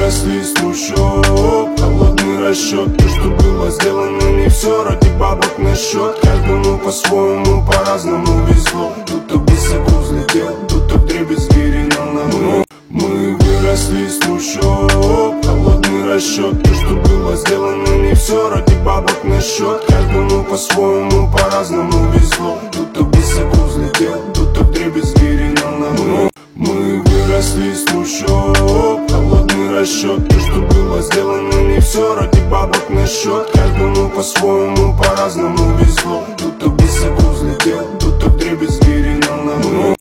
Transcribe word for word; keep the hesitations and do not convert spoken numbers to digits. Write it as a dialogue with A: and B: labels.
A: выросли из трущоб. Холодный расчет, то, что было сделано, не все ради бабок на счет. Каждому по-своему, по-разному везло. Кто-то высоко взлетел, кто-то вдребезги ринул на дно. Мы выросли из трущоб. Холодный расчет, то, что было сделано, не все ради бабок на счет. Каждому по-своему, по-разному везло. Кто-то высоко взлетел, кто-то вдребезги ринул на дно. Мы выросли из трущоб. Холодный расчет, то, что было сделано, не все ради бабок на счет. Каждому по-своему, по-разному везло. Кто-то высоко взлетел, кто-то вдребезги ринул на дно.